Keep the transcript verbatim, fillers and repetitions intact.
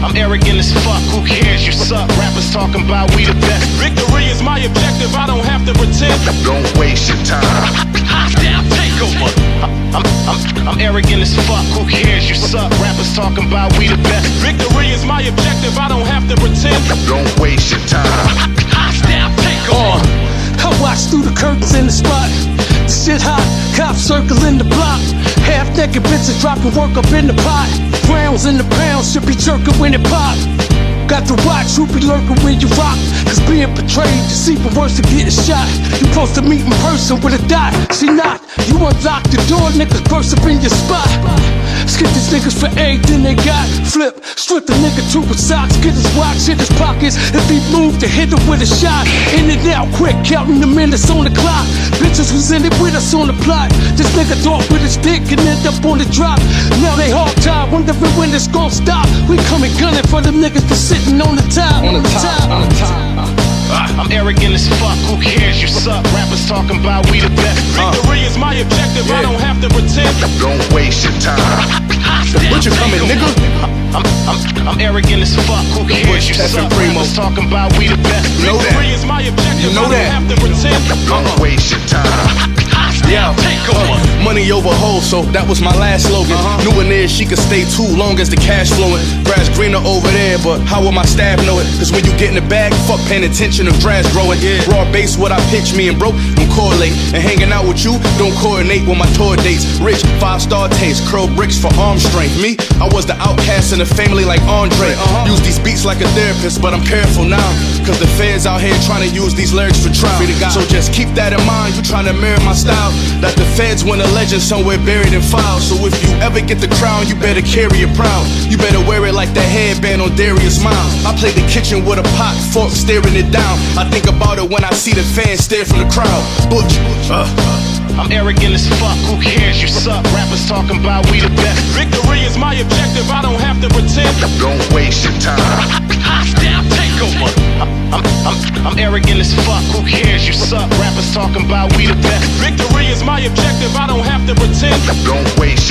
I'm arrogant as fuck, who cares? You suck. Rappers talking about we the best. Victory is my objective, I don't have to pretend. Don't waste your time. Hostile takeover. I'm, I'm, I'm arrogant as fuck, who cares? You suck. Rappers talking about we the best. Victory is my objective, I don't have to pretend. Don't waste your time. Hostile takeover. Uh, I watch through the curtains in the spot. The shit hot, cops circling the block. Half naked bitches dropping work up in the pot. Rounds in the pound should be jerking when it pop. Got to watch who be lurking when you rock. Cause being betrayed is even worse than getting shot. You supposed to meet in person with a dot. She not. You unlock the door, niggas burst up in your spot. Skip these niggas for everything they got. Flip, strip the nigga to his socks. Get his watch, hit his pockets. If he moved to hit him with a shot. In and out quick, counting the minutes on the clock. Bitches was in it with us on the plot. This nigga thought with his dick and end up on the drop. Now they hard time, wondering when it's gon' stop. We coming gunning for them niggas for sitting on the top. On the top, on the top. I'm arrogant as fuck, who cares? You suck. Rappers talking about we the best. Victory is my objective, I don't have to pretend. Don't waste your time. What you coming, nigga? I'm, I'm, I'm arrogant as fuck, who cares? You suck. Rappers talking about we the best. Victory is my objective, I don't have to pretend. Don't waste your time. Yeah, uh, money over hoes, so that was my last slogan. Uh-huh. Knew a nigga she could stay too long as the cash flowing. Grass greener over there, but how will my staff know it? Cause when you get in the bag, fuck paying attention if grass growing. Yeah. Raw base, what I pitch, me and broke, don't correlate. And hanging out with you, don't coordinate with my tour dates. Rich, five star taste, curl bricks for arm strength. Me, I was the outcast in the family like Andre. Uh-huh. Use these beats like a therapist, but I'm careful now. Cause the feds out here trying to use these lyrics for trial. So just keep that in mind, you trying to mirror my style. That the feds want a legend somewhere buried in files. So if you ever get the crown, you better carry it proud. You better wear it like that headband on Darius Miles. I play the kitchen with a pot, fork, staring it down. I think about it when I see the fans stare from the crowd. Butch, uh, I'm arrogant as fuck, who cares? You suck. Rappers talking about we the best. Victory is my objective, I don't have to pretend. Don't waste your time. Hostile takeover. I'm, I'm, I'm arrogant as fuck, who cares? You suck. Rappers talking about we the best. Victory is my objective, I don't have to pretend. Don't waste